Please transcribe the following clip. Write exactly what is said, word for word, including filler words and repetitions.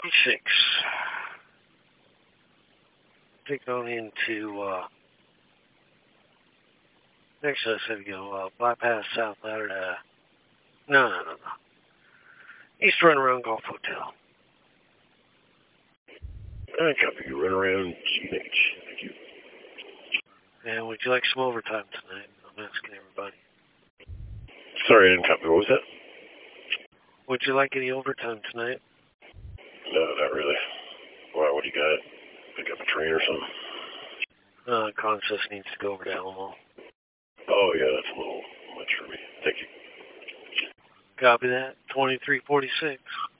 forty-six. Take on into, uh, next I said go, uh, bypass South Ladder to, no, no, no, no. East Run Around Golf Hotel. I copy you. Run around G H. Thank you. And would you like some overtime tonight? I'm asking everybody. Sorry, I didn't copy. What was that? Would you like any overtime tonight? No, not really. Why, what do you got? Pick up a train or something? Uh, Consist needs to go over to Alamo. Oh, yeah, that's a little much for me. Thank you. Copy that. twenty-three forty-six.